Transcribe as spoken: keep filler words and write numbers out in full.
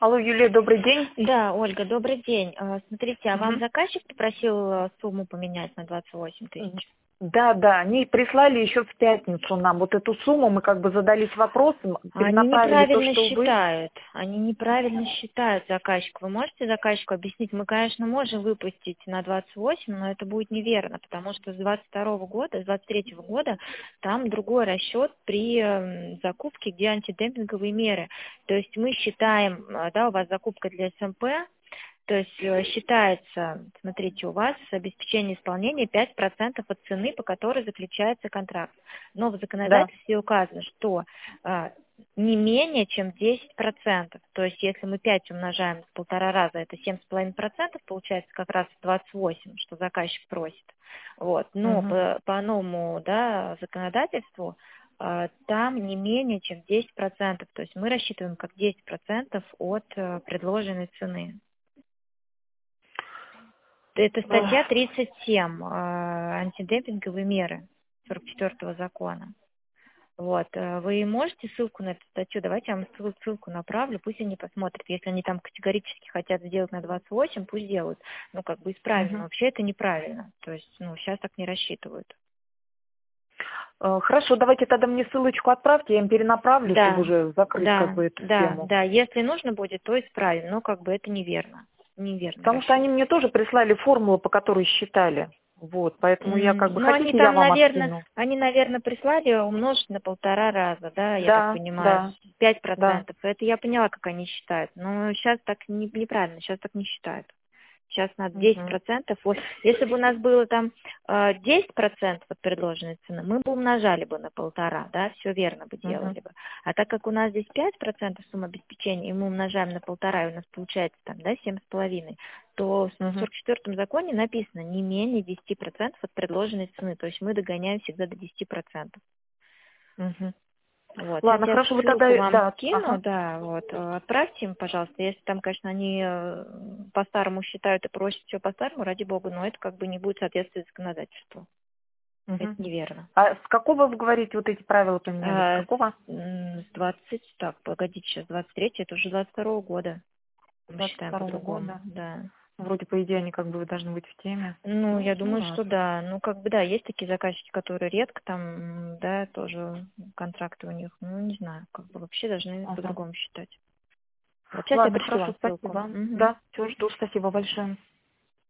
Алло, Юлия, добрый день. Да, Ольга, добрый день. А, Смотрите, а вам Мгм. заказчик попросил э, сумму поменять на двадцать восемь М, тысяч? Да, да, они прислали еще в пятницу нам вот эту сумму, мы как бы задались вопросом, Они перенаправили то, неправильно что вы... считают. Они неправильно считают заказчик. Вы можете заказчику объяснить? Мы, конечно, можем выпустить на двадцать восемь, но это будет неверно, потому что с двадцать второго года, с двадцать третьего года там другой расчет при эм, закупке, где антидемпинговые меры. То есть мы считаем, э, да, у вас закупка для СМП, то есть э, считается, смотрите, у вас обеспечение исполнения пять процентов от цены, по которой заключается контракт. Но в Да. законодательстве указано, что а, не менее чем десять процентов. То есть если мы пять умножаем в полтора раза, это семь с половиной процентов, получается как раз двадцать восемь, что заказчик просит. Вот. Но Мгм. по, по новому, да, законодательству а, там не менее чем десять процентов. То есть мы рассчитываем как десять процентов от э, предложенной цены. Это статья Эх, тридцать семь, э, антидемпинговые меры сорок четвёртого закона. Вот, э, вы можете ссылку на эту статью, давайте я вам ссыл- ссылку направлю, пусть они посмотрят. Если они там категорически хотят сделать на двадцать восемь, пусть делают. Ну, как бы исправимо. мгм. Вообще это неправильно. То есть, ну, сейчас так не рассчитывают. Э, Хорошо, давайте тогда мне ссылочку отправьте, я им перенаправлю, чтобы Да, уже закрыть как да, бы эту да, тему. да. Если нужно будет, то исправим. Но как бы это неверно. Неверный Потому что расчет. они мне тоже прислали формулу, по которой считали. Вот, поэтому я М, как бы, Ну, они хотите, я там, вам наверное, откину? они, наверное, прислали умножить на полтора раза, да, я так Да, понимаю, да, пять да. процентов. Это я поняла, как они считают. Но сейчас так не, неправильно, сейчас так не считают. Сейчас надо десять Мгм. процентов. Вот, если бы у нас было там э, десять процентов от предложенной цены, мы бы умножали бы на полтора, да, все верно бы Мгм. делали бы. А так как у нас здесь пять процентов сумма обеспечения, и мы умножаем на полтора, и у нас получается там, да, семь с половиной, то в Мгм. сорок четвёртом законе написано не менее десяти процентов от предложенной цены. То есть мы догоняем всегда до десяти процентов. Мгм. Вот. Сейчас Ладно, я хорошо, вы тогда, ссылку вам да, скину, ага. да, вот, э, отправьте им, пожалуйста. Если там, конечно, они э, по-старому считают и просят все по-старому, ради бога, но это как бы не будет соответствовать законодательству. Это Мгм. неверно. А с какого, вы говорите, вот эти правила поменялись? С А, с, какого? м, с двадцать, так, погодите, сейчас двадцать третье, это уже двадцать второго года. Мы двадцать считаем второго по-другому, года. да. Вроде, по идее, они как бы должны быть в теме. Ну, Ну, я ну думаю, что ладно. да. Ну, как бы да, есть такие заказчики, которые редко там, м, да, тоже контракты у них. Ну, не знаю, как бы вообще должны Ага. по-другому считать. Вот сейчас я Ладно, пришлю хорошо, вам ссылку. спасибо. Мгм. Да, все жду, спасибо большое.